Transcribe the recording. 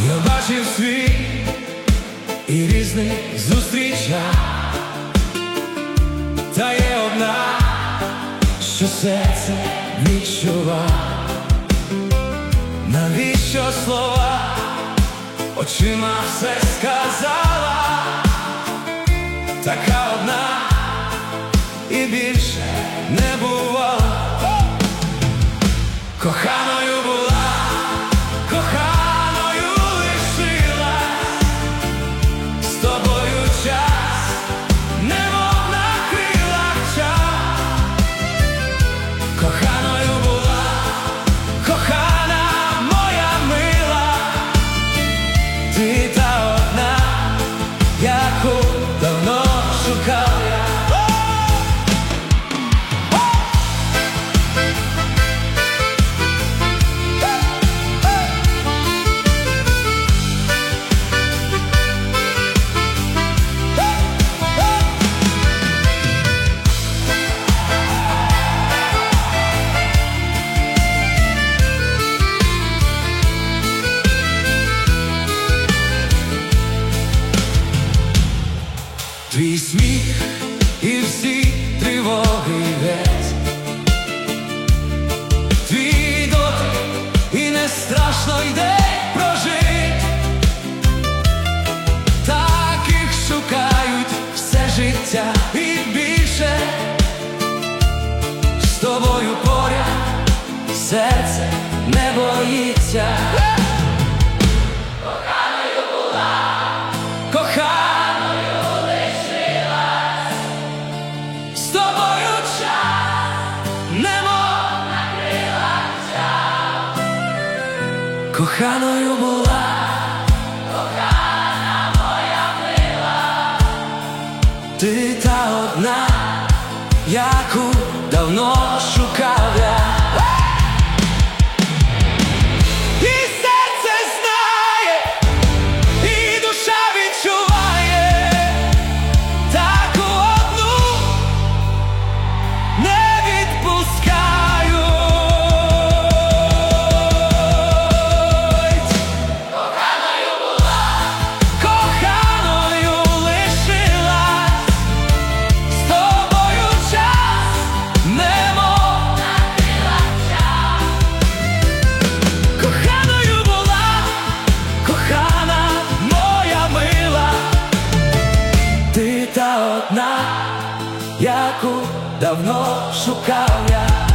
Я бачив світ і різний зустрічав, та є одна, що серце відчував. Навіщо слова, очима все сказала, така одна і більше не бувала. Коханою була, коханою лишилась, з тобою час, немов на крилах чав. Коханою була, кохана моя мила, ти та одна, яку давно шукав я. Твій сміх і всі тривоги геть, твій дотик і не страшно йде прожить. Таких шукають все життя і більше, з тобою поряд серце не боїться. Коханою була, коханою лишилась, з тобою час, немов на крилах чав. Коханою була, кохана моя мила, ти та одна, яку давно шукав я. Ти та одна, яку давно шукав я.